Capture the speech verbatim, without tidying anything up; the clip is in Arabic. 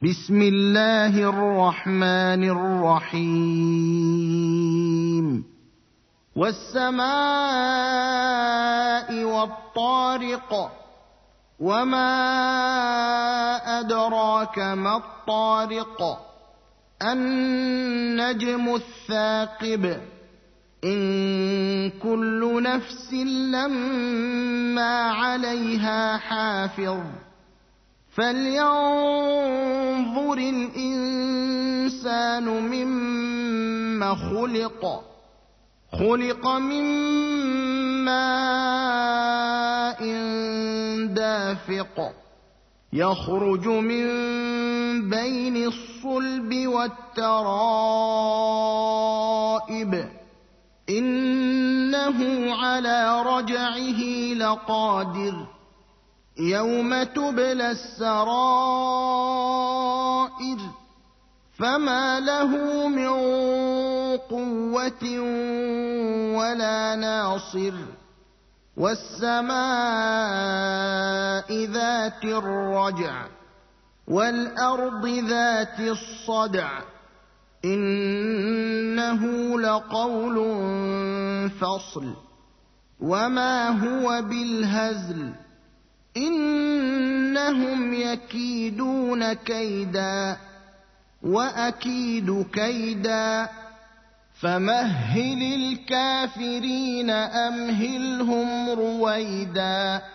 بسم الله الرحمن الرحيم والسماء والطارق وما أدراك ما الطارق النجم الثاقب إن كل نفس لما عليها حافظ فلينظر الإنسان مما خلق خلق من ماء دافق يخرج من بين الصلب والترائب إنه على رجعه لقادر يوم تبلى السرائر فما له من قوة ولا ناصر والسماء ذات الرجع والأرض ذات الصدع إنه لقول فصل وما هو بالهزل إنهم يكيدون كيدا وأكيد كيدا فمهل الكافرين أمهلهم رويدا